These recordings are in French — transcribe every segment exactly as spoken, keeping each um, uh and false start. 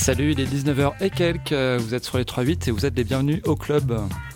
Salut, il est dix-neuf heures et quelques, vous êtes sur les trois huit et vous êtes les bienvenus au club.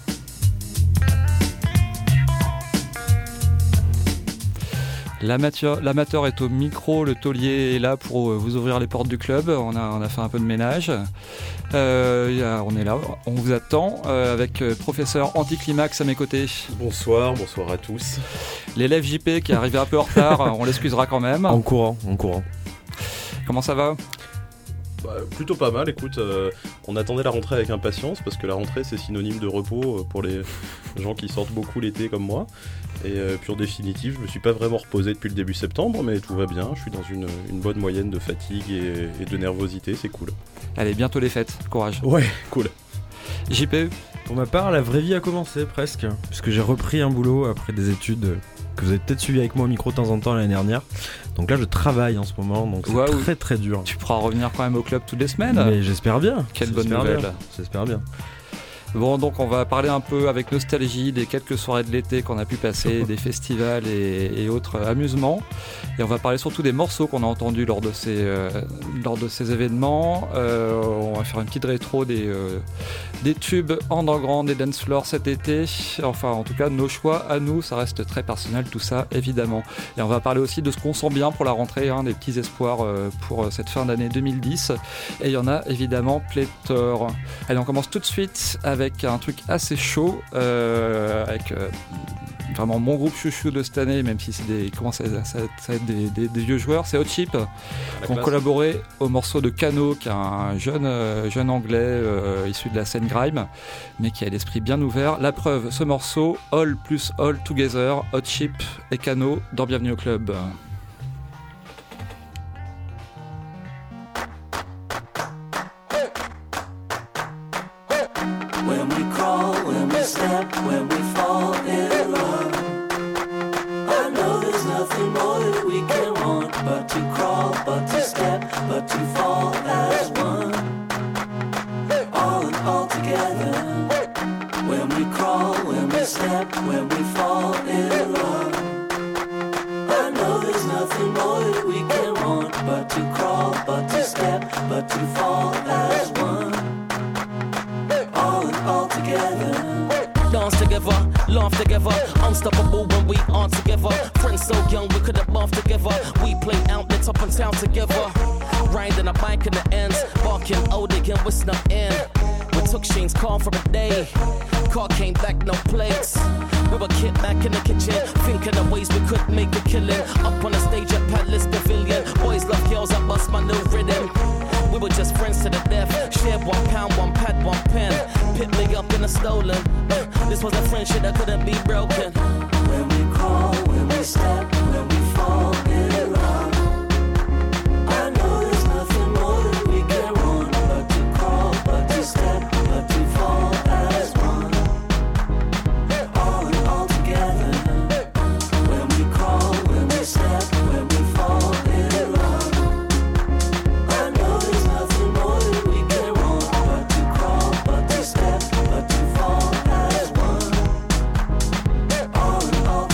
L'amateur, l'amateur est au micro, le taulier est là pour vous ouvrir les portes du club. On a, on a fait un peu de ménage. Euh, on est là, on vous attend euh, avec euh, professeur Anticlimax à mes côtés. Bonsoir, bonsoir à tous. L'élève J P qui est arrivé un peu en retard, on l'excusera quand même. En courant, en courant. Comment ça va ? Bah, plutôt pas mal, écoute, euh, on attendait la rentrée avec impatience parce que la rentrée c'est synonyme de repos pour les gens qui sortent beaucoup l'été comme moi. Et euh, puis en définitive, je me suis pas vraiment reposé depuis le début septembre, mais tout va bien, je suis dans une, une bonne moyenne de fatigue et, et de nervosité, c'est cool. Allez, bientôt les fêtes, courage. Ouais, cool. J P ? Pour ma part, la vraie vie a commencé presque, puisque j'ai repris un boulot après des études que vous avez peut-être suivi avec moi au micro de temps en temps l'année dernière. Donc là, je travaille en ce moment, donc c'est wow. très très dur. Tu pourras revenir quand même au club toutes les semaines ? Mais j'espère bien. Quelle j'espère bonne nouvelle. Bien. J'espère bien. Bon, donc on va parler un peu avec nostalgie des quelques soirées de l'été qu'on a pu passer, des festivals et, et autres amusements. Et on va parler surtout des morceaux qu'on a entendus lors de ces, euh, lors de ces événements. Euh, on va faire une petite rétro des, euh, des tubes underground et dance floor cet été. Enfin, en tout cas, nos choix à nous, ça reste très personnel tout ça, évidemment. Et on va parler aussi de ce qu'on sent bien pour la rentrée, hein, des petits espoirs euh, pour cette fin d'année deux mille dix. Et il y en a évidemment pléthore. Allez, on commence tout de suite avec avec un truc assez chaud, euh, avec euh, vraiment mon groupe chouchou de cette année, même si c'est des, comment ça, ça, ça va être des, des, des vieux joueurs, c'est Hot Chip, qui ont collaboré au morceau de Kano, qui est un jeune, euh, jeune anglais euh, issu de la scène grime, mais qui a l'esprit bien ouvert. La preuve, ce morceau, All plus All Together, Hot Chip et Kano dans Bienvenue au club. When we crawl, when we step, when we fall in love, I know there's nothing more that we can want but to crawl, but to step, but to fall as one. All in all together. When we crawl, when we step, when we fall in love, I know there's nothing more that we can want but to crawl, but to step, but to fall as one. All together. Dance together, laugh together, unstoppable when we aren't together. Friends so young we could have laughed together. We play outlets up in town together. Riding a bike in the ends, barking old again, we're snuck in. We took Shane's car for a day. Car came back, no plates. We were kicked back in the kitchen, thinking of ways we could make a killing. Up on the stage at Palace Pavilion, boys love girls, I bust my new rhythm. We were just friends to the death. Shared one pound, one pad, one pen. Picked me up in a stolen. Uh, this was a friendship that couldn't be broken. When we crawl, when we step, when we fall in love, I know there's nothing more that we can want but to crawl, but to step, but to fall as one. All in all together. When we crawl, when we step, when we fall in love, I know there's nothing more that we can want but to crawl, but to step, but to fall as one. All in all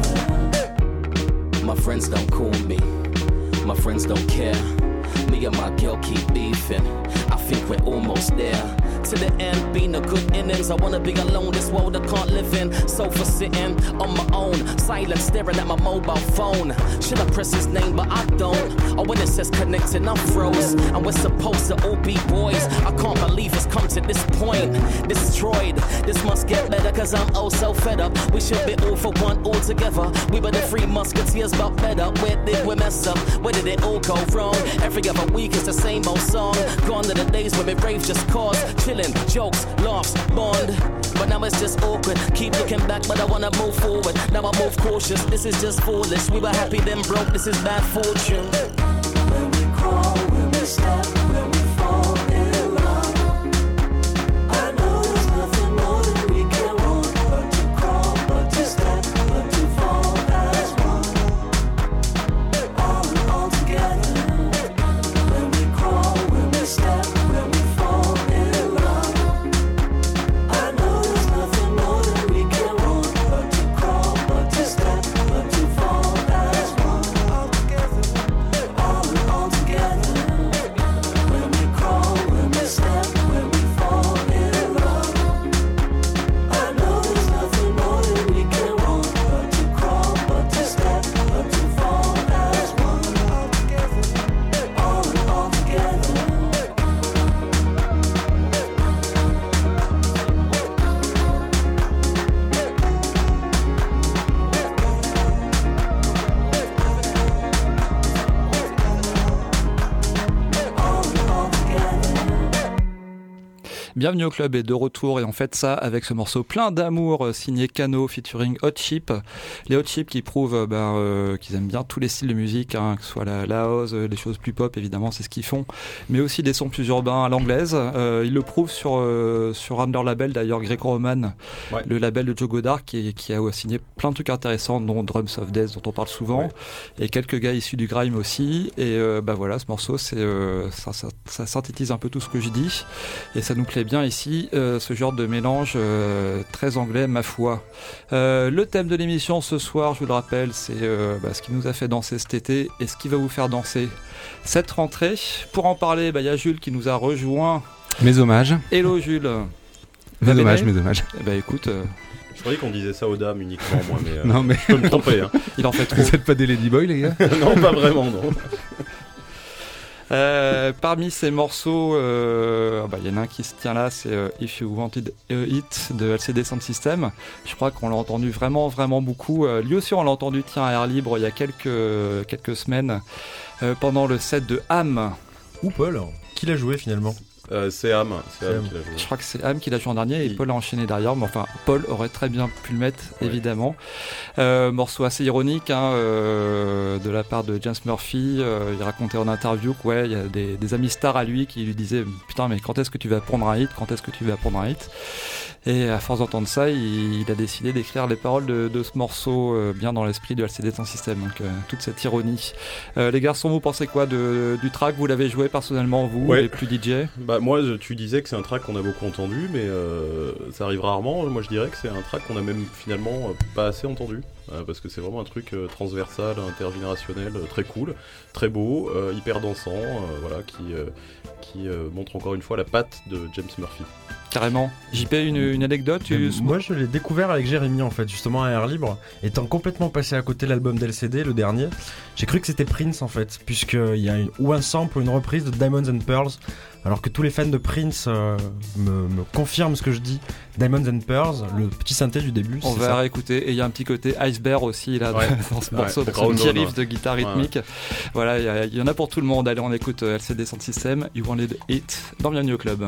together. My friends don't call me, my friends don't care. Me and my girl keep beefing, I think we're almost there. To the end, be no good innings. I wanna be alone, this world I can't live in. Sofa sitting on my own, silent staring at my mobile phone. Should I press his name, but I don't. Oh, when it says connecting, I'm froze. And we're supposed to all be boys. I can't believe it's come to this point. Destroyed, this must get better, cause I'm oh so fed up. We should be all for one, all together. We were the three musketeers, but better. Where did we mess up? Where did it all go wrong? Every other week it's the same old song. Gone to the days when we rave just cause. Chilling, jokes, laughs, bond. But now it's just awkward. Keep looking back, but I wanna move forward. Now I move cautious, this is just foolish. We were happy then broke, this is bad fortune. When we crawl, when we step, when we fall in love, I know there's nothing more that we can want but to crawl, but to step, but to fall as one. All in all together. When we crawl, when we step, when we fall in love, I know there's nothing more that we can want but to crawl, but to step, but to fall as one. All together. All in all together. Bienvenue au club est de retour et on fait ça avec ce morceau plein d'amour euh, signé Kano featuring Hot Chip. Les Hot Chip qui prouvent euh, ben, euh, qu'ils aiment bien tous les styles de musique, hein, que ce soit la, la house, euh, les choses plus pop évidemment c'est ce qu'ils font, mais aussi des sons plus urbains à l'anglaise. Euh, ils le prouvent sur, euh, sur un de leurs labels d'ailleurs, Greco-Roman, ouais. le label de Joe Goddard qui, qui a signé plein de trucs intéressants dont Drums of Death dont on parle souvent ouais. et quelques gars issus du grime aussi et euh, bah voilà ce morceau c'est, euh, ça, ça, ça synthétise un peu tout ce que je dis et ça nous plaît bien ici euh, ce genre de mélange euh, très anglais ma foi. Euh, le thème de l'émission ce soir je vous le rappelle c'est euh, bah, ce qui nous a fait danser cet été et ce qui va vous faire danser cette rentrée. Pour en parler il bah, y a Jules qui nous a rejoint. Mes hommages. Hello Jules. Mes hommages, mes hommages. Bah écoute euh... je croyais qu'on disait ça aux dames uniquement moi mais, euh, non, mais... je peux me tromper hein. Il en fait trop. Vous êtes pas des ladyboys les gars? Non pas vraiment non. Euh, parmi ces morceaux, il euh, bah, y en a un qui se tient là, c'est euh, If You Wanted It de L C D Sound System. Je crois qu'on l'a entendu vraiment, vraiment beaucoup. Euh, lui aussi, on l'a entendu, tiens, à Air Libre, il y a quelques, quelques semaines, euh, pendant le set de Ham. Ou Paul, qui l'a joué finalement? Euh, c'est Ham, c'est Ham qui l'a joué. Je crois que c'est Ham qui l'a joué en dernier et Il... Paul a enchaîné derrière, mais enfin Paul aurait très bien pu le mettre ouais. évidemment. Euh, morceau assez ironique hein, euh, de la part de James Murphy, euh, il racontait en interview qu'il ouais, y a des, des amis stars à lui qui lui disaient putain mais quand est-ce que tu vas prendre un hit, quand est-ce que tu vas prendre un hit et à force d'entendre ça il, il a décidé d'écrire les paroles de, de ce morceau euh, bien dans l'esprit de L C D Sound System, donc euh, toute cette ironie. Euh, les garçons vous pensez quoi de, du track, vous l'avez joué personnellement vous, ouais. les plus D J? Bah moi tu disais que c'est un track qu'on a beaucoup entendu mais euh, ça arrive rarement, moi je dirais que c'est un track qu'on a même finalement pas assez entendu euh, parce que c'est vraiment un truc euh, transversal, intergénérationnel, euh, très cool, très beau, euh, hyper dansant, euh, voilà, qui, euh, qui euh, montre encore une fois la patte de James Murphy. Carrément. J P, une, une anecdote tu... Moi je l'ai découvert avec Jérémy en fait, justement à Air Libre, étant complètement passé à côté de l'album d'L C D, le dernier. J'ai cru que c'était Prince en fait, puisqu'il y a une, ou un sample ou une reprise de Diamonds and Pearls, alors que tous les fans de Prince euh, me, me confirment ce que je dis. Diamonds and Pearls, le petit synthé du début. On c'est va ça. réécouter, et il y a un petit côté iceberg aussi là, ouais. dans ce morceau, ouais, ce petit riff de guitare rythmique. Ouais. Voilà, il y, y en a pour tout le monde. Allez, on écoute L C D Sound System, You Wanted It, dans Bienvenue au Club.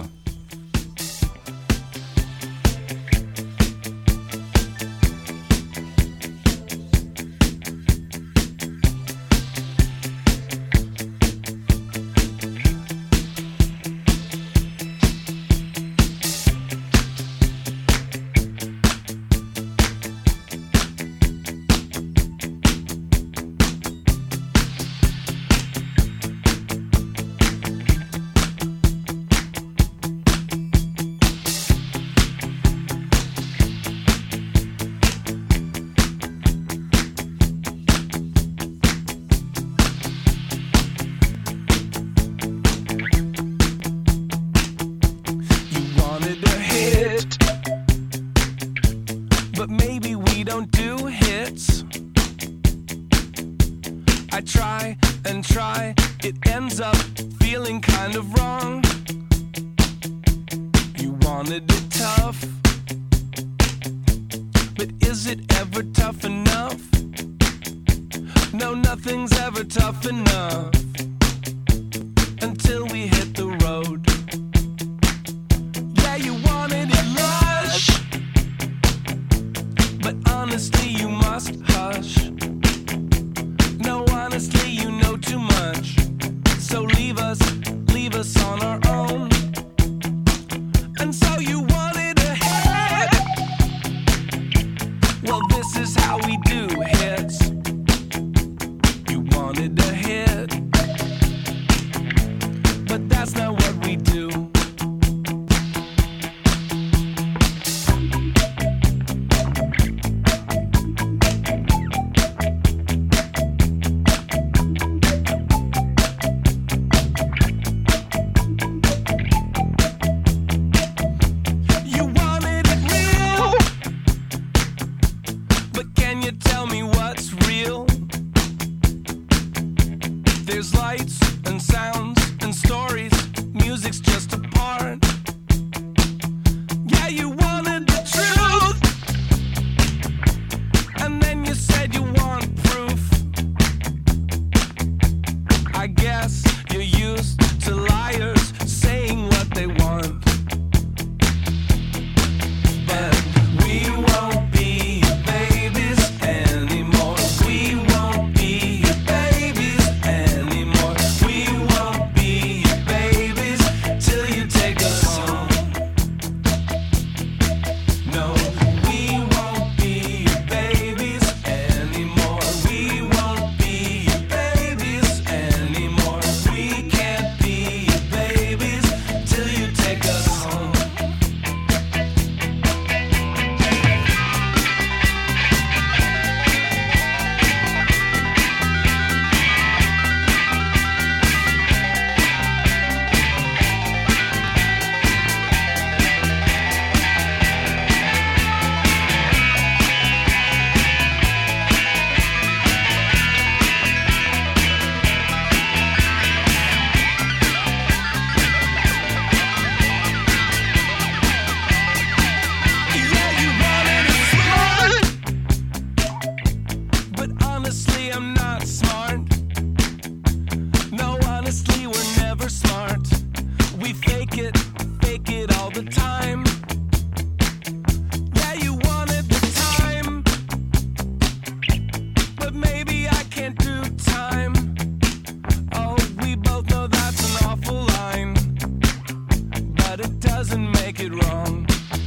it doesn't make it wrong.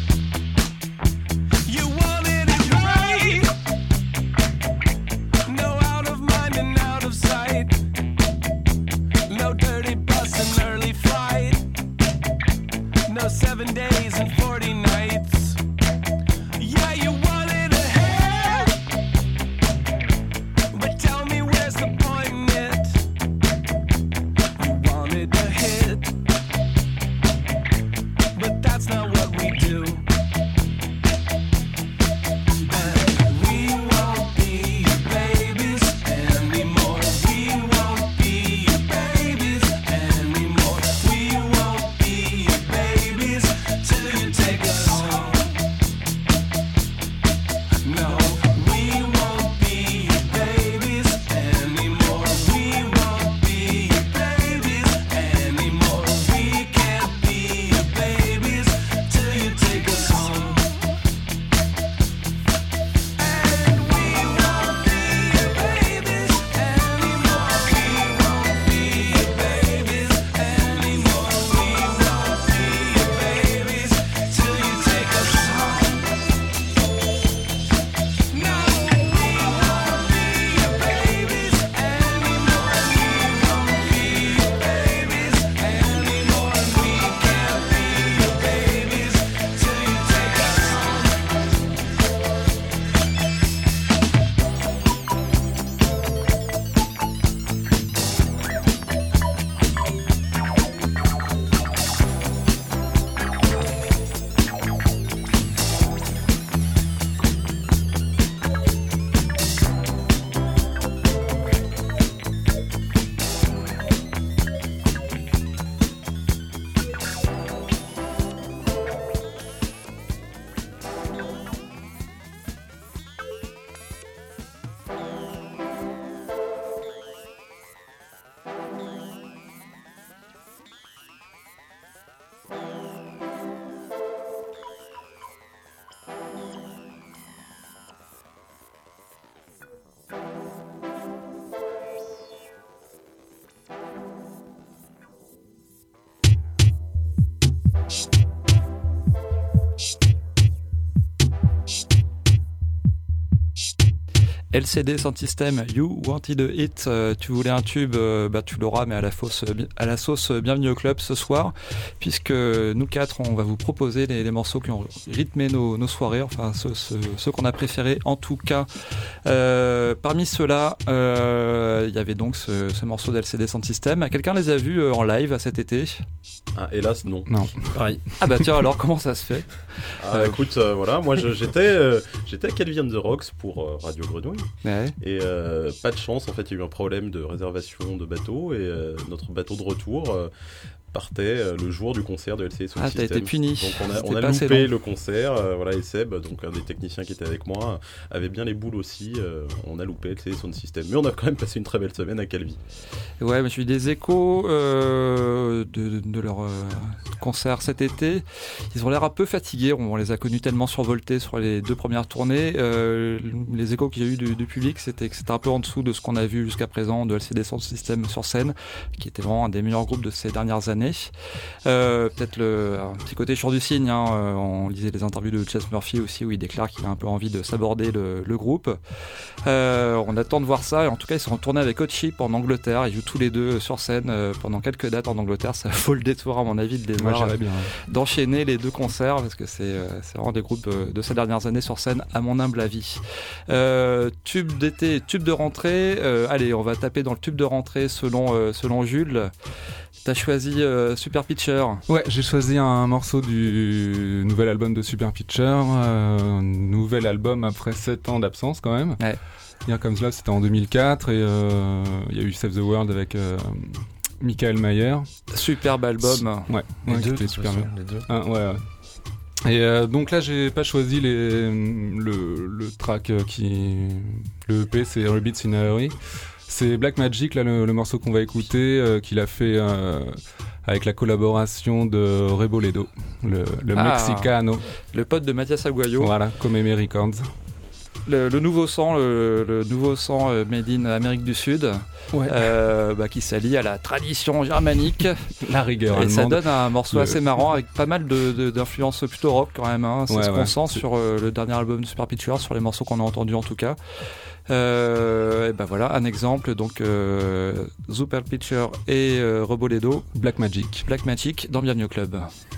You wanted it right. No out of mind and out of sight. No dirty bus and early flight. No seven days and forty nights. Yeah, you wanted ahead. But tell me where's the point in it? You wanted to hit. But that's not what we do. And we won't be your babies anymore. We won't be your babies anymore. We won't be your babies till you take us home. No, we won't be your babies anymore. We won't be your babies anymore. We can't be your babies till you take us home. And we won't be your babies anymore. We won't be your babies anymore. We won't be your babies till you take us home. No, we won't be your babies anymore. We won't be your babies anymore. We can't be your babies till you take us home. L C D Sound System, You Wanted a Hit, euh, tu voulais un tube, euh, bah tu l'auras, mais à la, fausse, à la sauce euh, Bienvenue au Club ce soir, puisque nous quatre, on va vous proposer les, les morceaux qui ont rythmé nos, nos soirées, enfin ceux, ceux, ceux qu'on a préférés en tout cas. Euh, parmi ceux-là, il euh, y avait donc ce, ce morceau d'L C D Sound System. Quelqu'un les a vus euh, en live cet été? Ah, hélas, non. Non. Pareil. Ah bah tiens, alors comment ça se fait? Ah, Euh, écoute, euh, voilà, moi je- j'étais euh, j'étais à Calvi and the Rocks pour euh, Radio Grenouille. Ouais. Et euh, pas de chance, en fait, il y a eu un problème de réservation de bateau et euh, notre bateau de retour euh, partait euh, le jour du concert de L C D Sound Ah, t'as System. été puni. Donc on a, C'était on a pas assez loupé long. le concert, euh, voilà, et Seb, donc un des techniciens qui était avec moi, avait bien les boules aussi. euh, on a loupé L C D Sound System, mais on a quand même passé une très belle semaine à Calvi. Ouais, mais j'ai eu des échos euh, de, de leur euh, concert cet été. Ils ont l'air un peu fatigués. On les a connus tellement survoltés sur les deux premières tournées. Euh, les échos que j'ai eu du, du public, c'était que c'était un peu en dessous de ce qu'on a vu jusqu'à présent de L C D Sound System sur scène, qui était vraiment un des meilleurs groupes de ces dernières années. Euh, peut-être le un petit côté sur du signe. Hein, euh, on lisait les interviews de Chas Murphy aussi, où il déclare qu'il a un peu envie de s'aborder le, le groupe. Euh, on attend de voir ça. Et en tout cas, ils sont retournés avec Hot Chip en Angleterre. Ils jouent tous les deux sur scène euh, pendant quelques dates en Angleterre. Ça vaut le détour, à mon avis, de les Moi, voir, j'irais bien. ouais. d'enchaîner les deux concerts, parce que c'est euh, c'est vraiment des groupes euh, de ces dernières années sur scène, à mon humble avis. Euh, tube d'été, tube de rentrée. Euh, allez, on va taper dans le tube de rentrée selon euh, selon Jules. T'as choisi euh, Super Pitcher. Ouais, j'ai choisi un morceau du nouvel album de Super Pitcher, euh, nouvel album après sept ans d'absence quand même. Ouais. Here Comes Love, c'était en deux mille quatre et euh, il y a eu Save the World avec euh, Michael Mayer. Superbe album. Ouais, Les ouais, deux, qui de était toute super façon, bien. les deux. Ah, ouais, ouais. Et euh, donc là, j'ai pas choisi les, le, le track euh, qui. Le E P, c'est Rabbits in a Hurry. C'est Black Magic, là, le, le morceau qu'on va écouter, euh, qu'il a fait euh, avec la collaboration de Reboledo, le, le Ah. Mexicano. Le pote de Mathias Aguayo. Voilà, comme Aimé Records. le, le nouveau sang, le, le nouveau sang euh, made in Amérique du Sud, Ouais. euh, bah, qui s'allie à la tradition germanique. La rigueur Et ça allemande. donne un morceau Le- assez marrant avec pas mal de, de- d'influences plutôt rock quand même. Hein. C'est Ouais, ce qu'on ouais. sent C'est- sur euh, le dernier album de Super Pitcher, sur les morceaux qu'on a entendus en tout cas. Euh, et ben voilà un exemple, donc euh, Super Pitcher et euh, Reboledo, Black Magic. Black Magic dans Bienvenue au Club.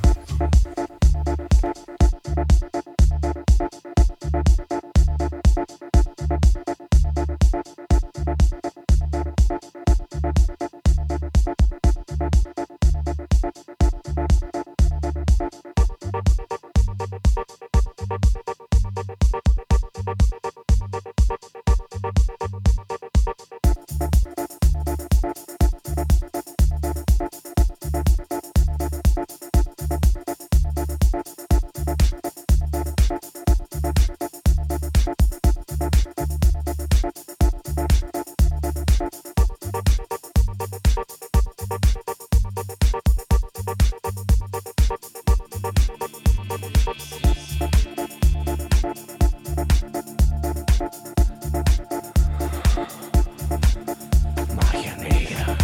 Magia negra.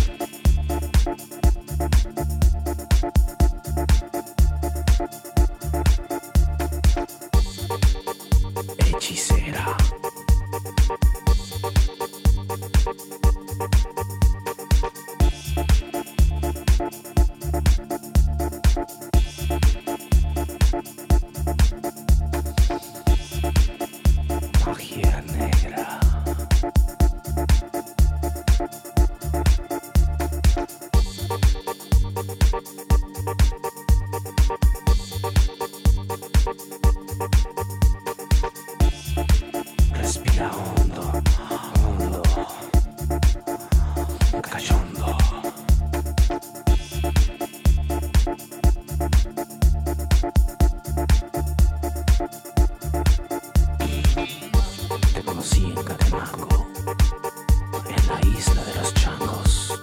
Hechicera. Magia negra. Respira hondo, hondo, cachondo. Te conocí en Catemaco, en la isla de los changos.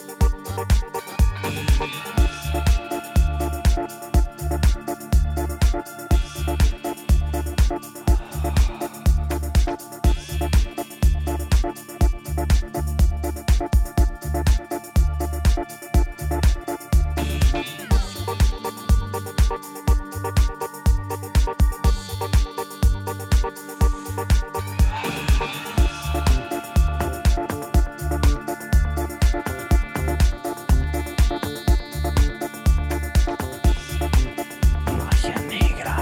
Magia negra.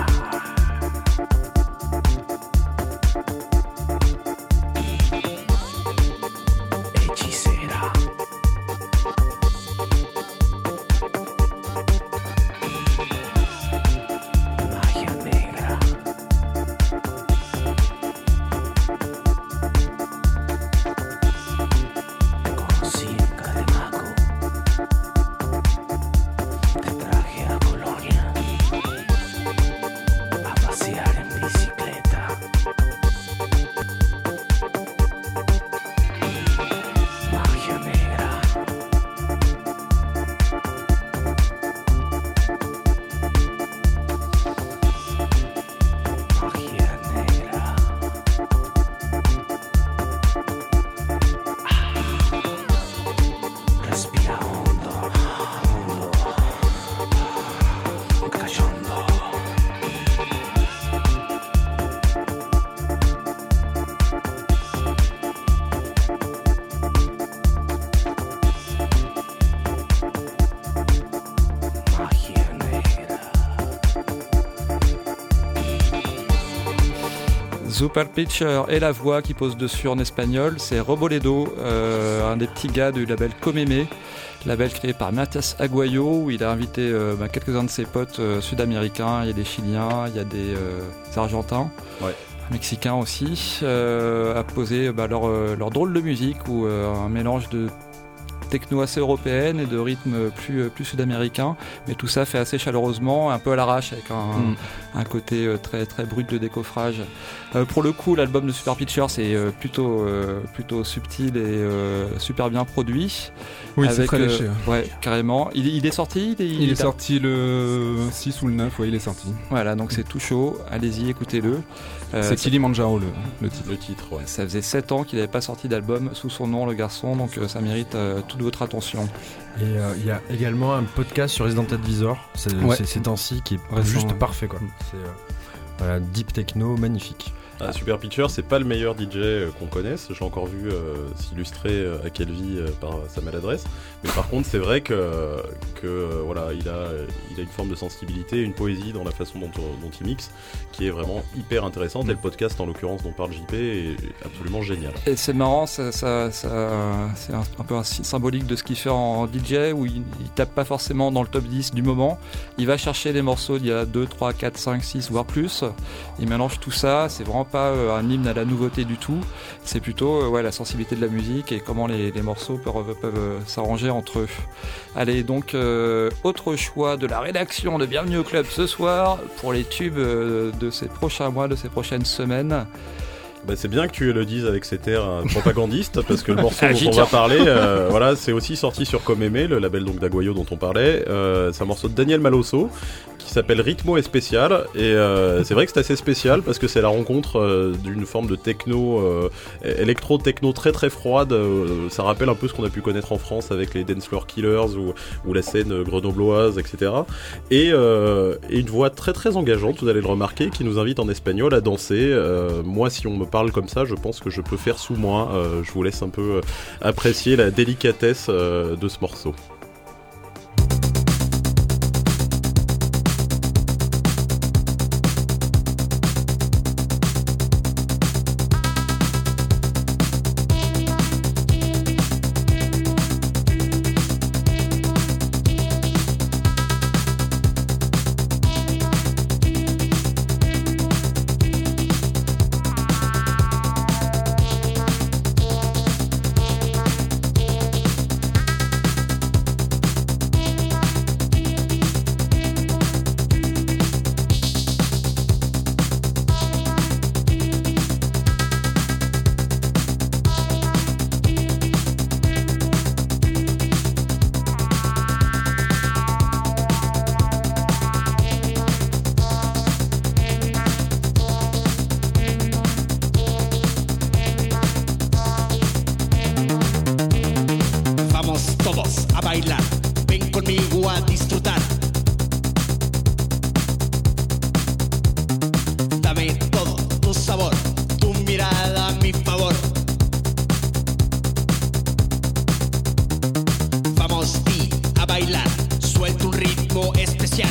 Hechicera. Magia negra. Te conocí en Catemaco. Te traje a Colonia a pasear en bicicleta. Magia negra. Magia negra. Respira hondo, hondo, cachondo. Magia negra. Super Pitcher et la voix qui pose dessus en espagnol, c'est Reboledo, euh, un des petits gars du label Comeme, label créé par Mathias Aguayo, où il a invité euh, bah, quelques-uns de ses potes euh, sud-américains. Il y a des Chiliens, il y a des, euh, des Argentins, Ouais. Mexicains aussi, euh, à poser bah, leur, euh, leur drôle de musique, ou euh, un mélange de techno assez européenne et de rythme plus, plus sud-américain, mais tout ça fait assez chaleureusement, un peu à l'arrache avec un, Mm. un côté euh, très, très brut de décoffrage. Euh, pour le coup, l'album de Super Pitcher, c'est euh, plutôt, euh, plutôt subtil et euh, super bien produit. Oui, c'est Avec, très euh, léché. hein. ouais, carrément. Il, il est sorti il est, Il est a- sorti le six ou le neuf, ouais, il est sorti. Voilà, donc c'est tout chaud. Allez-y, écoutez-le. Euh, c'est ça, Kilimanjaro le, le titre. Le titre, ouais. ça faisait sept ans qu'il n'avait pas sorti d'album sous son nom, le garçon, donc euh, ça mérite euh, toute votre attention. Et euh, il y a également un podcast sur Resident Advisor, c'est, Ouais. c'est ces temps-ci qui est Récent, juste ouais. parfait quoi. C'est euh, voilà, deep techno, magnifique. Ah, Super Pitcher, c'est pas le meilleur D J euh, qu'on connaisse. J'ai encore vu euh, s'illustrer euh, à quelle vie euh, par sa maladresse. Mais par contre, c'est vrai que, que euh, voilà, il a, il a une forme de sensibilité, une poésie dans la façon dont, dont il mixe, qui est vraiment hyper intéressante. Et le podcast, en l'occurrence, dont parle J P, est absolument génial. Et c'est marrant, ça, ça, ça- c'est un, un peu un si- symbolique de ce qu'il fait en D J, où il, il tape pas forcément dans le top dix du moment. Il va chercher les morceaux d'il y a deux, trois, quatre, cinq, six, voire plus. Il mélange tout ça. C'est vraiment pas euh, un hymne à la nouveauté du tout. C'est plutôt euh, ouais, la sensibilité de la musique et comment les, les morceaux peuvent, peuvent euh, s'arranger entre eux. Allez, donc, euh, autre choix de la rédaction de Bienvenue au Club ce soir pour les tubes euh, de ces prochains mois, de ces prochaines semaines. Bah, c'est bien que tu le dises avec cet air euh, propagandiste, parce que le morceau Ah, dont j'y on tiens. va parler, euh, voilà, c'est aussi sorti sur Comme Aimé, le label donc d'Aguayo dont on parlait. Euh, c'est un morceau de Daniel Malosso qui s'appelle Ritmo et Spécial, et euh, c'est vrai que c'est assez spécial parce que c'est la rencontre euh, d'une forme de techno, euh, électro-techno très très froide. Euh, ça rappelle un peu ce qu'on a pu connaître en France avec les Dance Floor Killers ou, ou la scène grenobloise, et cetera. Et, euh, et une voix très très engageante, vous allez le remarquer, qui nous invite en espagnol à danser. Euh, moi, si on me parle comme ça, je pense que je peux faire sous moi. Euh, je vous laisse un peu euh, apprécier la délicatesse euh, de ce morceau. Vamos todos a bailar, ven conmigo a disfrutar. Dame todo tu sabor, tu mirada a mi favor. Vamos di a bailar, suelta un ritmo especial.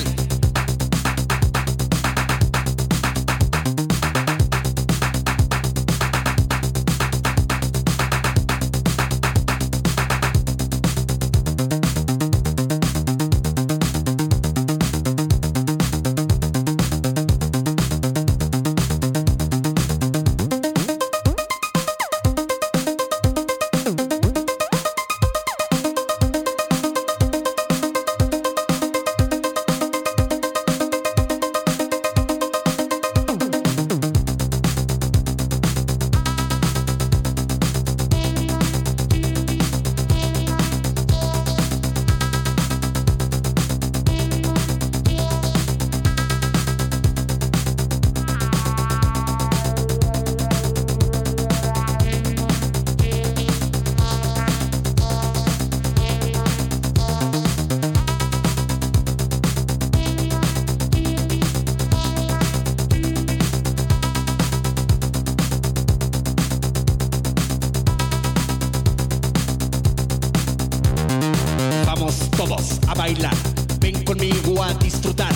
Vamos todos a bailar, ven conmigo a disfrutar.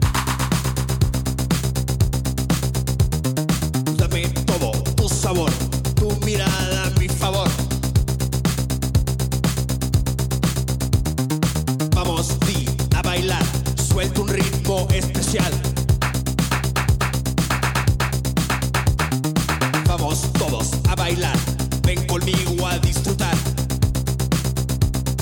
Dame todo tu sabor, tu mirada a mi favor. Vamos di a bailar, suelta un ritmo especial. Vamos todos a bailar, ven conmigo a disfrutar.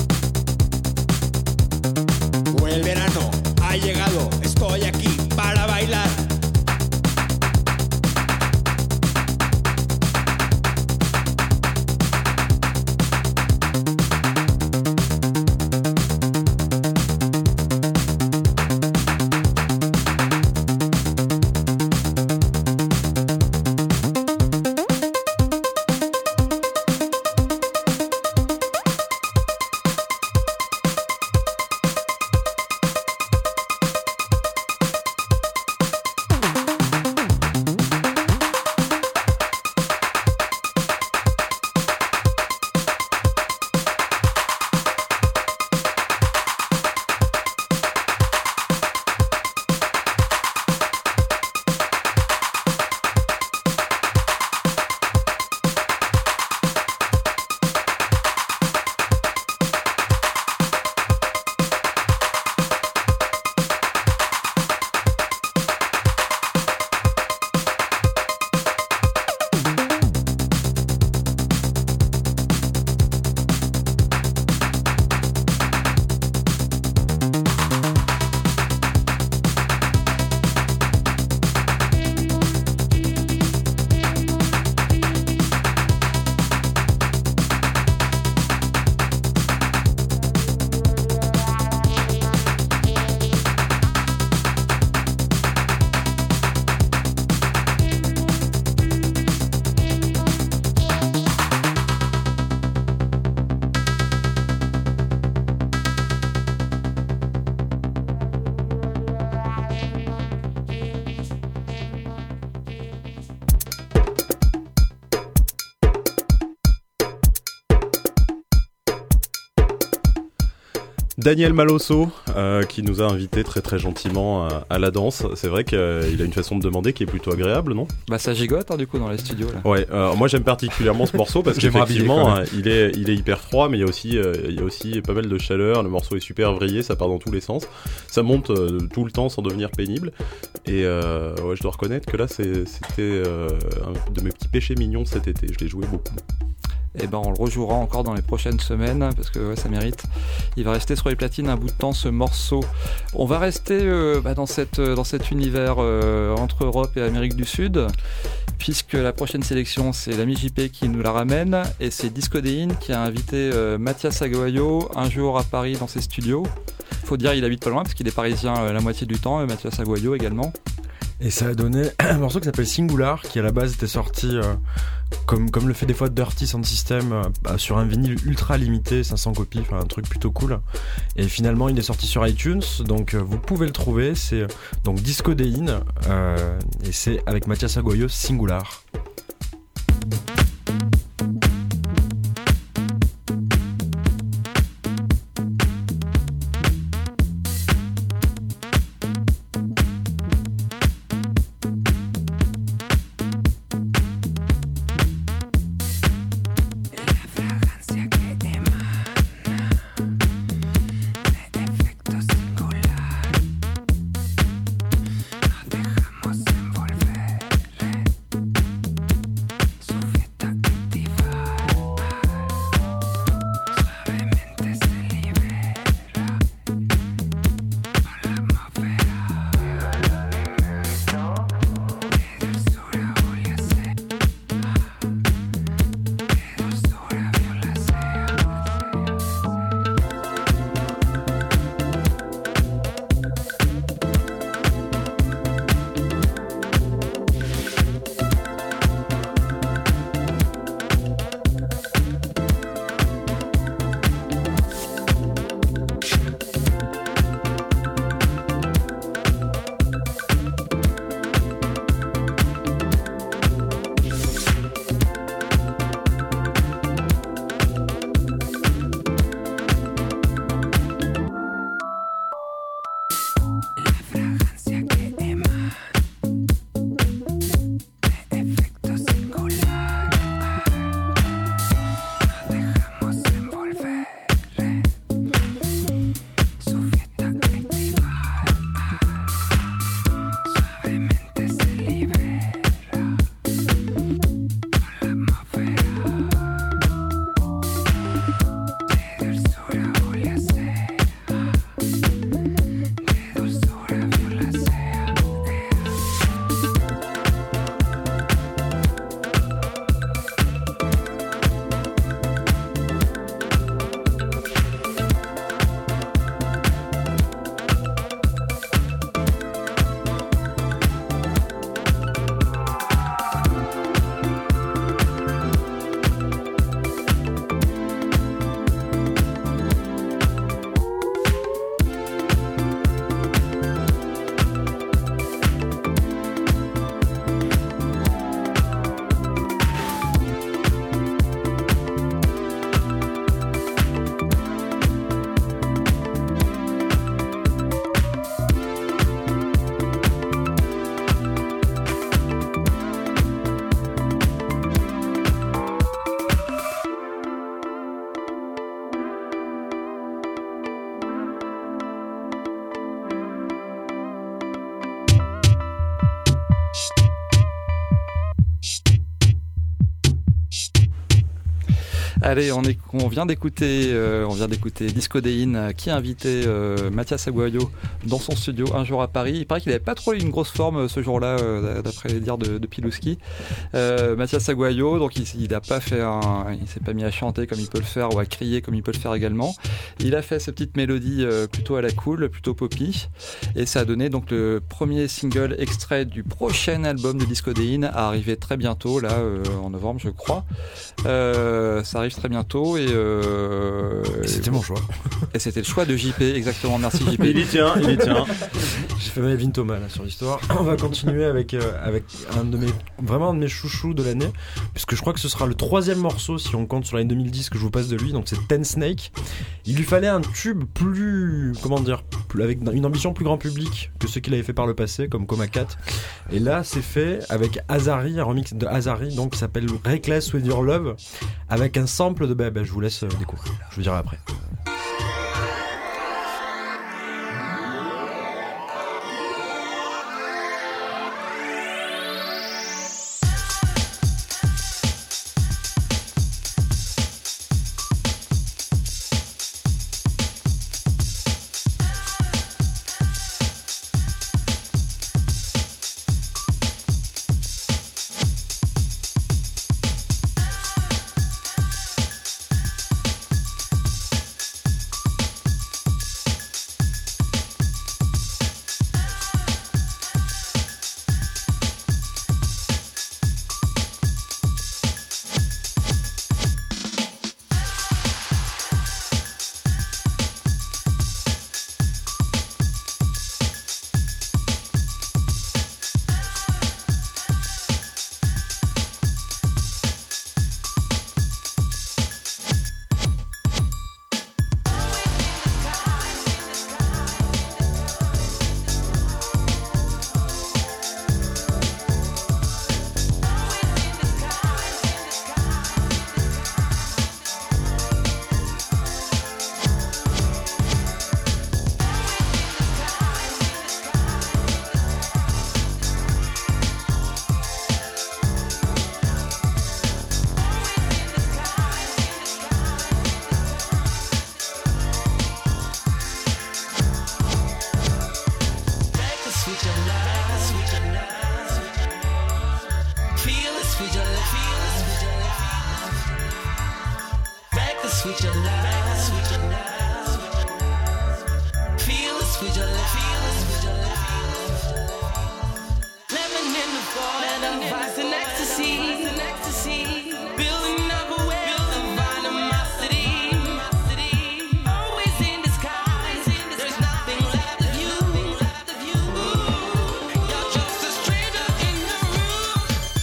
Daniel Malosso, euh, qui nous a invités très très gentiment à, à la danse. C'est vrai qu'il a une façon de demander qui est plutôt agréable, non ? Bah ça gigote hein, du coup dans les studios là. Ouais, euh, moi j'aime particulièrement ce morceau parce Je vais me rhabiller, qu'effectivement quand même. euh, il est il est hyper froid, mais il y a aussi euh, il y a aussi pas mal de chaleur. Le morceau est super vrillé, ça part dans tous les sens, ça monte euh, tout le temps sans devenir pénible. Et euh, ouais, je dois reconnaître que là c'est, c'était euh, un de mes petits péchés mignons cet été. Je l'ai joué beaucoup. Et ben on le rejouera encore dans les prochaines semaines parce que ouais, ça mérite. Il va rester sur les platines un bout de temps ce morceau. On va rester euh, bah, dans, cette, dans cet univers euh, entre Europe et Amérique du Sud, puisque la prochaine sélection c'est l'ami J P qui nous la ramène et c'est Discodéine qui a invité euh, Mathias Aguayo un jour à Paris dans ses studios. Faut dire il habite pas loin parce qu'il est parisien euh, la moitié du temps, et Mathias Aguayo également. Et ça a donné un morceau qui s'appelle Singular, qui à la base était sorti euh, comme, comme le fait des fois Dirty Sound System euh, bah, sur un vinyle ultra limité, cinq cents copies, enfin un truc plutôt cool. Et finalement il est sorti sur iTunes, donc euh, vous pouvez le trouver, c'est euh, donc Discodéine, euh, et c'est avec Mathias Aguayo, Singular. Allez, on, est, on vient d'écouter, euh, on vient d'écouter Discodéine euh, qui a invité euh, Mathias Aguayo dans son studio un jour à Paris. Il paraît qu'il n'avait pas trop eu une grosse forme euh, ce jour-là, euh, d'après les dires de, de Pilouski. Euh, Mathias Aguayo, donc il n'a pas fait un, il s'est pas mis à chanter comme il peut le faire ou à crier comme il peut le faire également. Il a fait ses petites mélodies euh, plutôt à la cool, plutôt poppy, et ça a donné donc le premier single extrait du prochain album de Discodéine à arriver très bientôt, là euh, en novembre je crois. Euh, ça arrive très bientôt. Et, euh, C'était mon choix. et c'était le choix de J P, exactement. Merci J P. Il y tient, il y tient. J'ai fait ma Evin Thomas là sur l'histoire. On va continuer avec, euh, avec un de mes, vraiment un de mes chouchous de l'année, puisque je crois que ce sera le troisième morceau si on compte sur l'année deux mille dix que je vous passe de lui. Donc c'est Ten Snake. Il lui fallait un tube plus, comment dire, plus, avec une ambition plus grand public que ceux qu'il avait fait par le passé, comme Coma quatre. Et là, c'est fait avec Azari, un remix de Azari, donc qui s'appelle Reckless With Your Love, avec un sample de. Bah, bah, je vous laisse euh, découvrir. Je vous dirai après.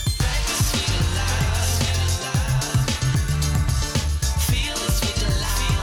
Feel this with your life.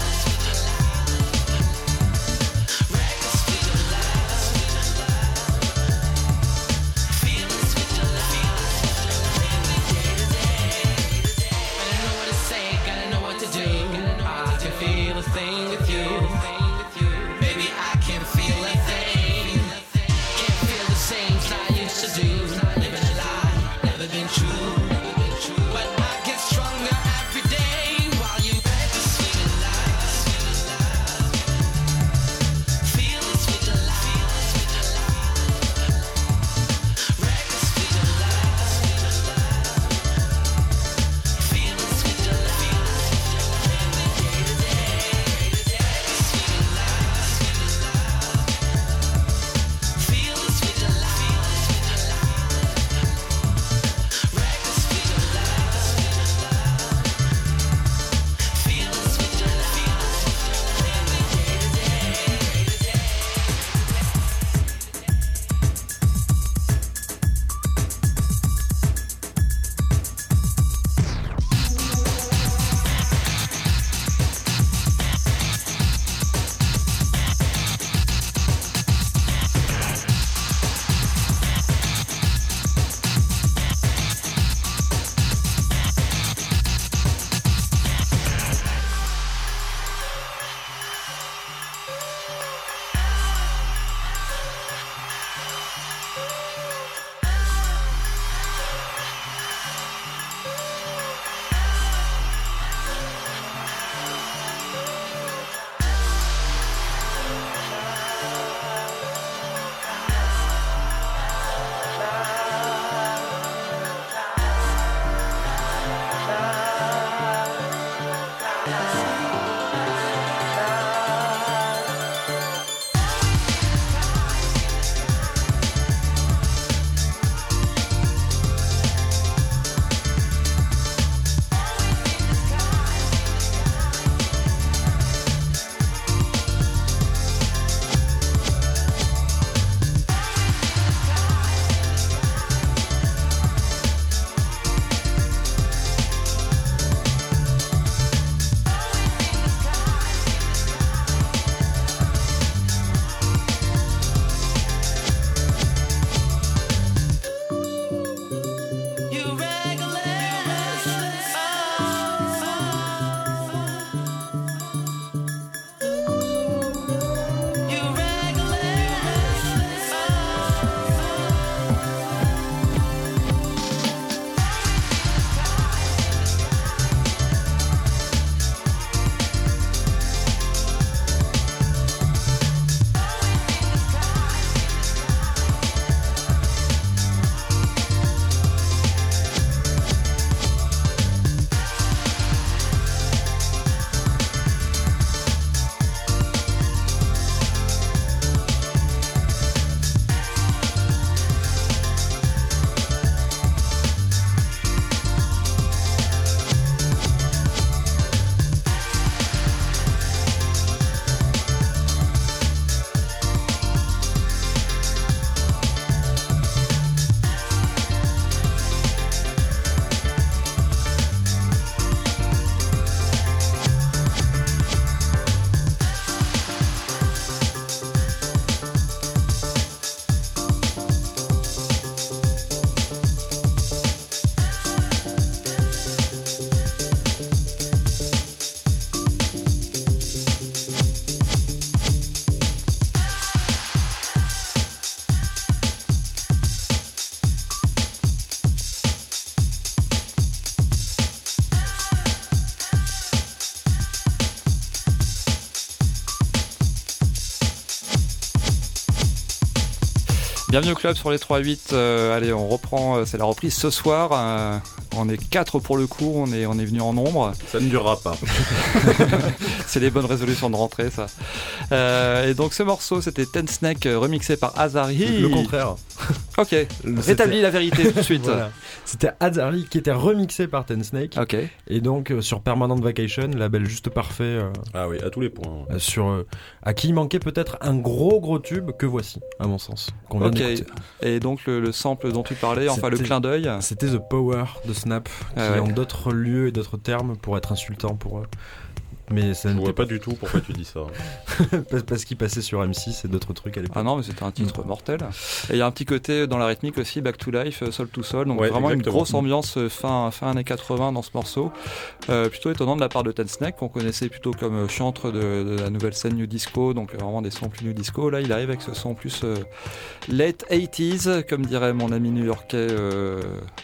Bienvenue au club sur les trois huit. Euh, allez, on reprend. euh, C'est la reprise ce soir. euh, on est quatre pour le coup. On est, on est venu en nombre. Ça ne durera pas. C'est les bonnes résolutions de rentrée, ça. Euh, et donc ce morceau, c'était Ten Snake euh, remixé par Azari. Le contraire. Ok. Le- Rétablis c'était- la vérité tout de suite. Voilà. C'était Azari qui était remixé par Ten Snake. Ok. Et donc euh, sur Permanent Vacation, label juste parfait, euh, Ah oui, à tous les points. euh, sur euh, à qui il manquait peut-être un gros gros tube que voici, à mon sens. Qu'on vient Ok. d'écouter. Et donc le, le sample dont tu parlais, enfin le C'était- clin d'œil. C'était The Power de Snap, qui Ah ouais. en d'autres lieux et d'autres termes pour être insultant pour eux. Mais ça Je n'était vois pas du tout pourquoi tu dis ça. pas parce qu'il passait sur M six et d'autres trucs à l'époque. Ah non, mais c'était un titre mortel. Et il y a un petit côté dans la rythmique aussi, Back to Life, euh, Soul to Soul. Donc Ouais, vraiment exactement. une grosse ambiance euh, fin, fin années quatre-vingts dans ce morceau. Euh, plutôt étonnant de la part de Ten Snake, qu'on connaissait plutôt comme euh, chantre de, de la nouvelle scène New Disco. Donc euh, vraiment des sons plus New Disco. Là, il arrive avec ce son plus euh, late eighties, comme dirait mon ami new-yorkais euh,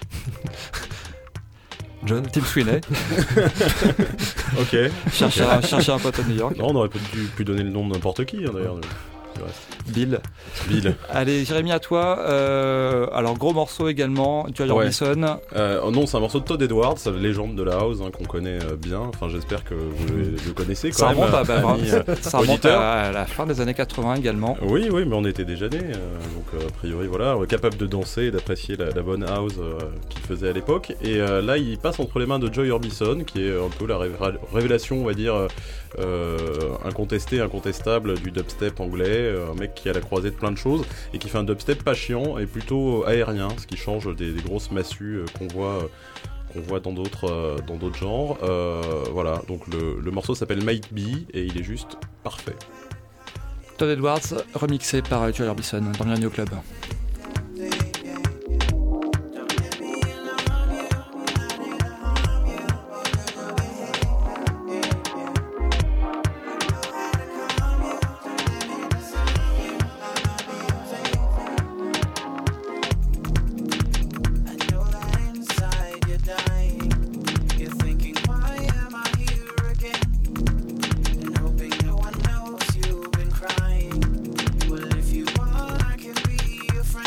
John Tim Sweeney. Ok. Chercher un, chercher un pote à New York. Non, on aurait pu, pu donner le nom de n'importe qui hein, d'ailleurs. du reste. Bill. Bill. Allez, Jérémy, à toi. Euh, alors, gros morceau également. Joy Ouais. Orbison. Euh, oh non, c'est un morceau de Todd Edwards, la légende de la house hein, qu'on connaît euh, bien. Enfin, j'espère que vous le, le connaissez quand Ça même. remonte, à, bah, amis, euh, ça remonte auditeurs. à, à la fin des années quatre-vingts également. Oui, oui, mais on était déjà nés, euh, donc euh, a priori voilà, euh, capable de danser et d'apprécier la, la bonne house euh, qu'il faisait à l'époque. Et euh, là, il passe entre les mains de Joy Orbison, qui est un peu la révéra- révélation, on va dire, euh, incontestée, incontestable du dubstep anglais, euh, un mec qui a la croisée de plein de choses et qui fait un dubstep pas chiant et plutôt aérien, ce qui change des, des grosses massues euh, qu'on voit. Euh, qu'on voit dans d'autres euh, dans d'autres genres. Euh, voilà, donc le, le morceau s'appelle Might Be et il est juste parfait. Todd Edwards, remixé par Joy Orbison dans Bienvenue au club. I know that inside you're dying. You're thinking, why am I here again? And hoping no one knows you've been crying. Well, if you want, I can be your friend.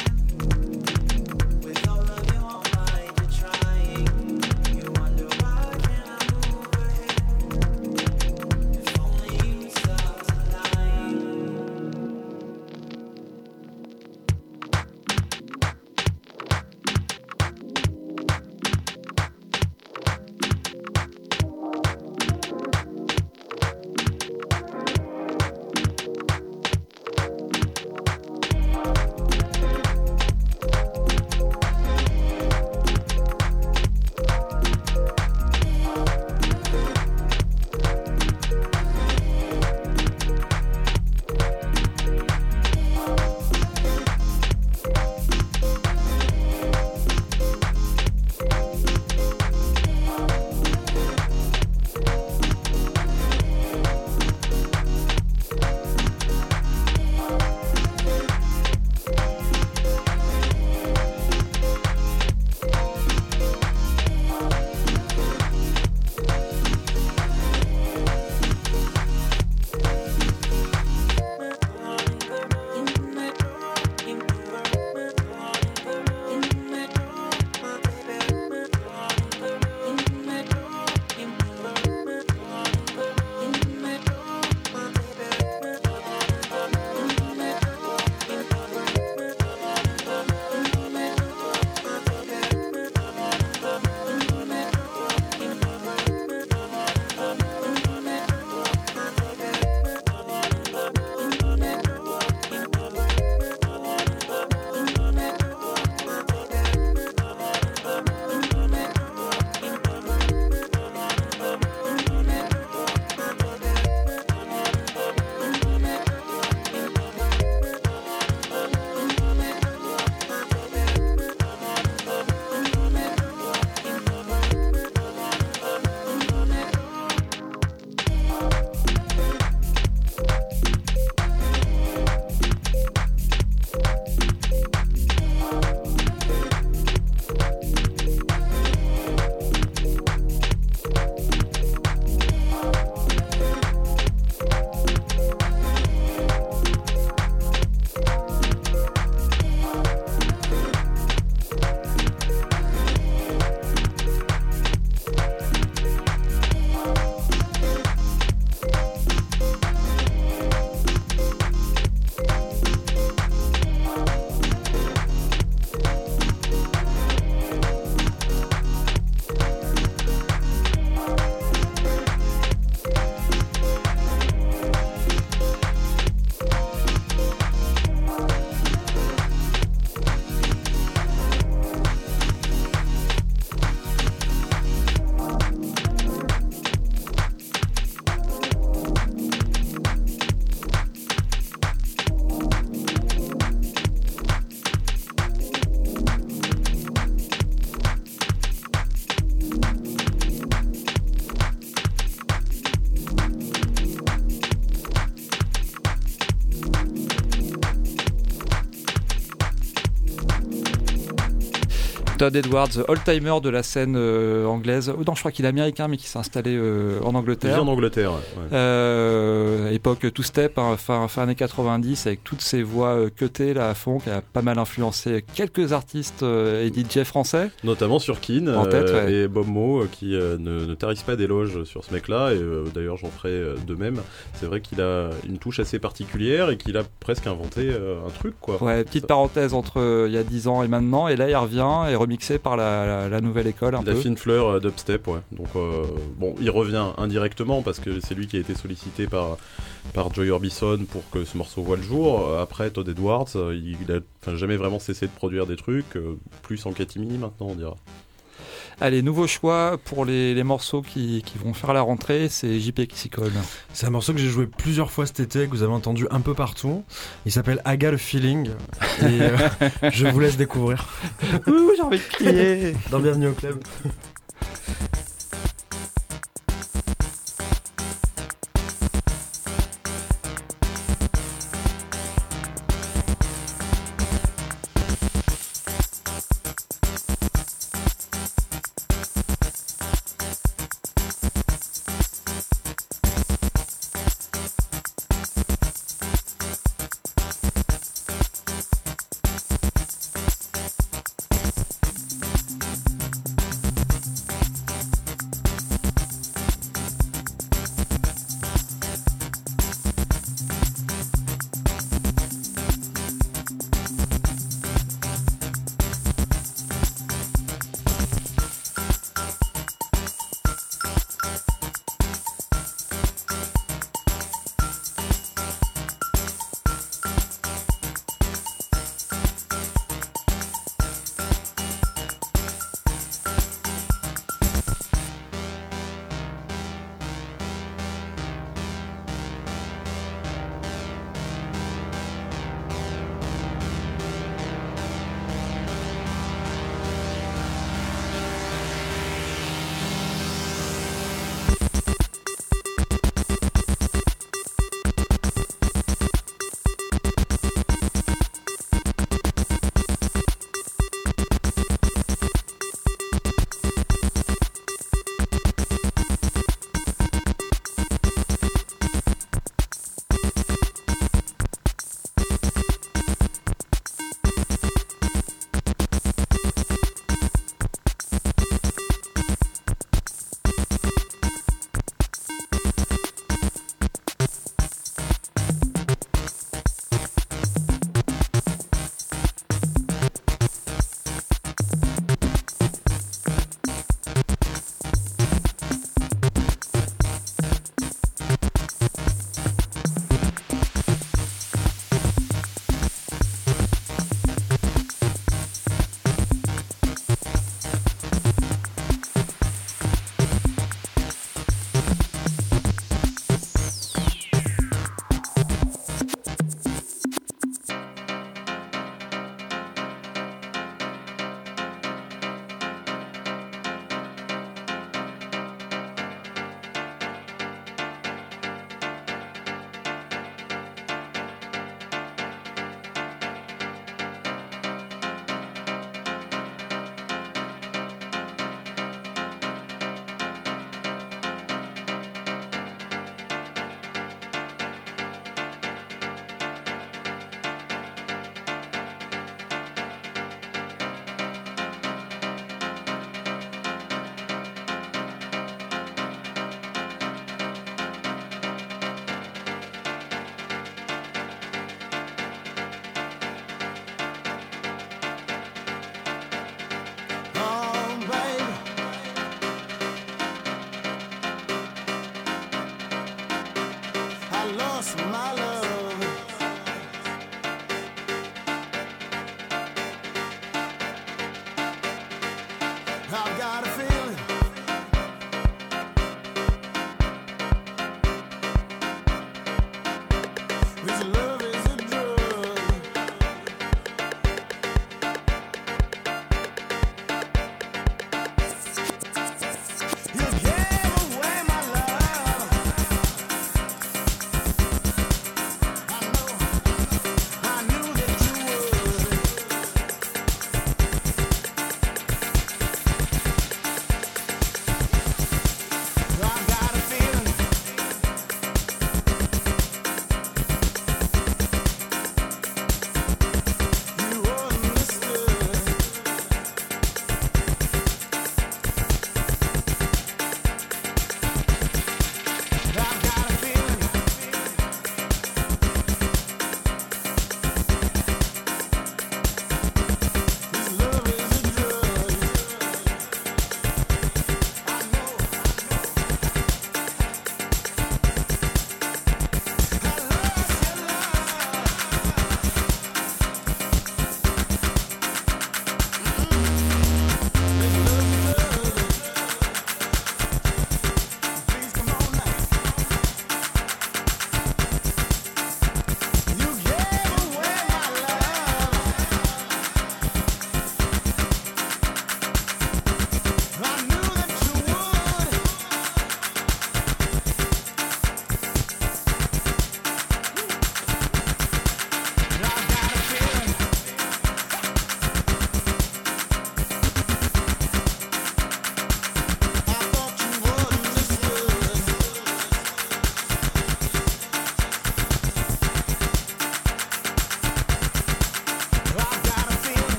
Todd Edwards, old-timer de la scène euh, anglaise. Oh, non, je crois qu'il est américain, mais qui s'est installé euh, en Il Angleterre. vit en Angleterre. Ouais. Euh, époque two-step, hein, fin, fin années quatre-vingt-dix, avec toutes ces voix euh, cutées là à fond, qui a pas mal influencé quelques artistes euh, et D J français. Notamment sur Keane En tête, euh, ouais. et Bob Moe euh, qui euh, ne, ne tarissent pas d'éloges sur ce mec-là. Et euh, d'ailleurs, j'en ferai euh, de même. C'est vrai qu'il a une touche assez particulière et qu'il a presque inventé euh, un truc, quoi. Ouais, petite Ça- parenthèse entre euh, il y a dix ans et maintenant, et là il revient et remixé par la, la, la nouvelle école un La peu. fine fleur euh, d'upstep, ouais. Donc, euh, bon, il revient indirectement parce que c'est lui qui a été sollicité par, par Joy Orbison pour que ce morceau voit le jour. Euh, Après, Todd Edwards, euh, il, il a enfin, jamais vraiment cessé de produire des trucs, euh, plus en catimini maintenant, on dira. Allez, nouveau choix pour les, les morceaux qui, qui vont faire la rentrée, c'est J P qui s'y colle. C'est un morceau que j'ai joué plusieurs fois cet été, que vous avez entendu un peu partout. Il s'appelle I Got a Feeling. Et euh, je vous laisse découvrir. Ouh, j'ai envie de crier. Dans Bienvenue au Club.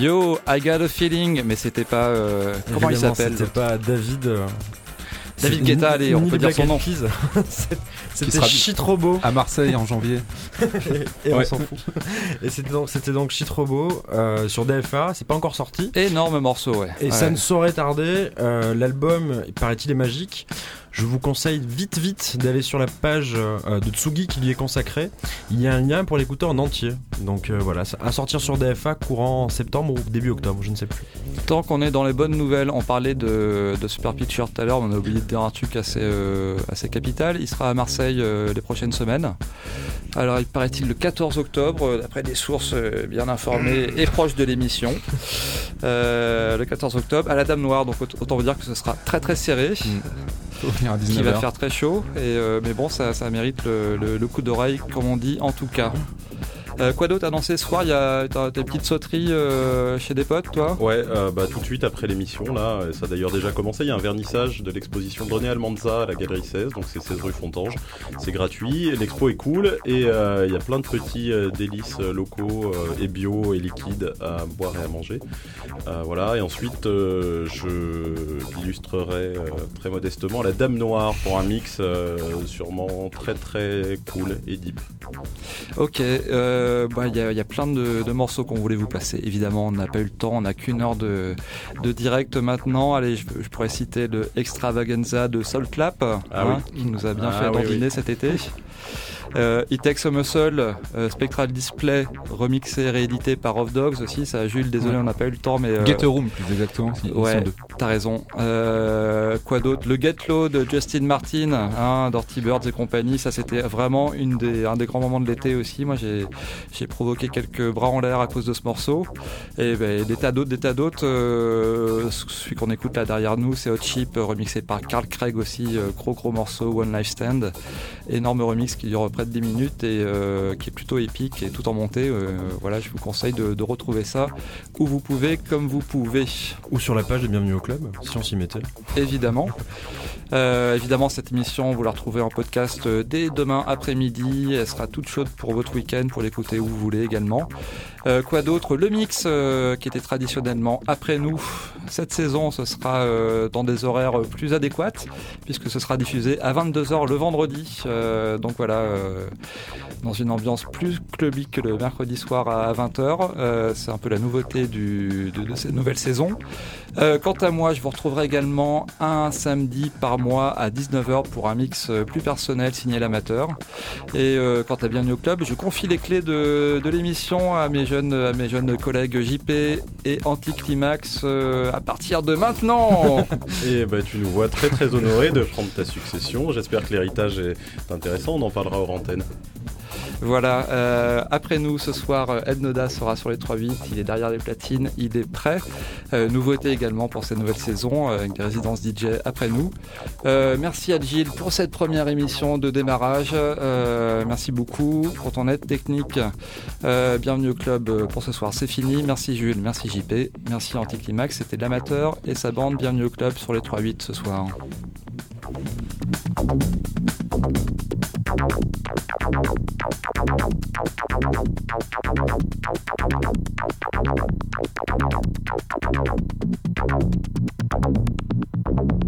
Yo, I got a feeling, mais c'était pas. euh, comment il Évidemment, s'appelle C'était pas David. euh, David c'est- Guetta, allez, on ni peut dire Black son Eyed nom. Peas. C'est- C'était sera- Shit Robo. À Marseille en janvier. Et on Ouais. s'en fout. Et c'était donc, c'était donc Shit Robo euh, sur D F A. C'est pas encore sorti. Énorme morceau, ouais. Et Ouais. ça ne saurait tarder. Euh, L'album, paraît-il, est magique. Je vous conseille vite, vite d'aller sur la page euh, de Tsugi qui lui est consacrée. Il y a un lien pour l'écouter en entier. Donc euh, voilà, ça- à sortir sur D F A courant septembre ou début octobre, je ne sais plus. Tant qu'on est dans les bonnes nouvelles, on parlait de, de Super Picture tout à l'heure, on a oublié de dire un truc assez, euh, assez capital. Il sera à Marseille euh, les prochaines semaines. Alors il paraît-il le quatorze octobre, euh, d'après des sources euh, bien informées et proches de l'émission. Euh, le quatorze octobre à la Dame Noire, donc aut- autant vous dire que ce sera très très serré. Faut venir à Qui dix-neuf va heures. faire très chaud, et, euh, mais bon, ça, ça mérite le, le- le coup d'oreille, comme on dit, en tout cas. Euh, quoi d'autre annoncé ce soir? Il y a t'as des petites sauteries euh, chez des potes, toi? Ouais, euh, bah, tout de suite après l'émission, là, et ça a d'ailleurs déjà commencé, il y a un vernissage de l'exposition de René Almanza à la Galerie seize, donc c'est seize rue Fontange. C'est gratuit, l'expo est cool, et euh, il y a plein de petits euh, délices euh, locaux euh, et bio et liquides à boire et à manger. Euh, voilà, et ensuite euh, je illustrerai euh, très modestement la Dame Noire pour un mix euh, sûrement très très cool et deep. Ok, euh, bah, il y, a- il y a plein de, de morceaux qu'on voulait vous passer. Évidemment, on n'a pas eu le temps, on n'a qu'une heure de, de direct maintenant. Allez, je, je pourrais citer le Extravaganza de Soul Clap, Ah hein, qui nous a bien Ah fait oui, dandiner oui. cet été. Euh, It Takes a Muscle, euh, Spectral Display, remixé et réédité par Off Dogs aussi. Ça, Jules, désolé, Ouais. on n'a pas eu le temps, mais. euh, Get a Room, plus exactement. si- ils Ouais, sont deux. t'as raison. Euh, quoi d'autre? Le Get Low de Justin Martin, hein, Dirty Birds et compagnie. Ça, c'était vraiment une des, un des grands moments de l'été aussi. Moi, j'ai, j'ai provoqué quelques bras en l'air à cause de ce morceau. Et ben, des tas d'autres, des tas d'autres. Euh, celui qu'on écoute là derrière nous, c'est Hot Chip, remixé par Carl Craig aussi. Euh, gros, gros morceau, One Life Stand. Énorme remix qui dure près de dix minutes et euh, qui est plutôt épique et tout en montée. Euh, voilà, je vous conseille de, de retrouver ça où vous pouvez, comme vous pouvez. Ou sur la page de Bienvenue au Club, si on s'y mettait. Évidemment. Euh, évidemment, cette émission, vous la retrouvez en podcast euh, dès demain après-midi. Elle sera toute chaude pour votre week-end, pour l'écouter où vous voulez également. Euh, quoi d'autre? Le mix, euh, qui était traditionnellement après nous. Cette saison, ce sera euh, dans des horaires plus adéquats, puisque ce sera diffusé à vingt-deux heures le vendredi. Euh, donc voilà, euh, dans une ambiance plus clubique que le mercredi soir à vingt heures. Euh, c'est un peu la nouveauté du, de, de cette nouvelle saison. Euh, quant à moi, je vous retrouverai également un samedi par mois à dix-neuf heures pour un mix euh, plus personnel signé l'amateur. Et euh, quant à Bienvenue au Club, je confie les clés de, de l'émission à mes jeunes, à mes jeunes collègues J P et Anticlimax euh, à partir de maintenant. Et bah tu nous vois très très honoré de prendre ta succession. J'espère que l'héritage est intéressant, on en parlera hors antenne. Voilà, euh, après nous ce soir, Ed Noda sera sur les trois huit, il est derrière les platines, il est prêt. Euh, nouveauté également pour cette nouvelle saison, euh, avec des résidences D J après nous. Euh, merci à Gilles pour cette première émission de démarrage. Euh, merci beaucoup pour ton aide technique. Euh, bienvenue au club pour ce soir, c'est fini. Merci Jules, merci J P, merci Anticlimax, c'était l'amateur et sa bande. Bienvenue au club sur les trois huit ce soir. Thank you.